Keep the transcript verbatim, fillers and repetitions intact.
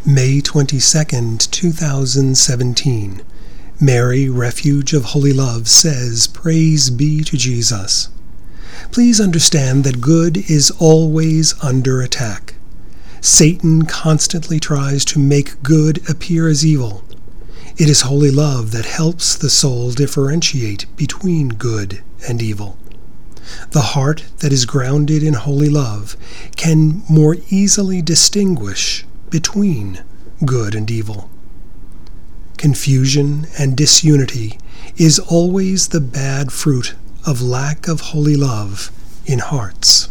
May twenty-second, two thousand seventeen. Mary, Refuge of Holy Love, says, "Praise be to Jesus." Please understand that good is always under attack. Satan constantly tries to make good appear as evil. It is holy love that helps the soul differentiate between good and evil. The heart that is grounded in holy love can more easily distinguish between good and evil. Confusion and disunity is always the bad fruit of lack of holy love in hearts.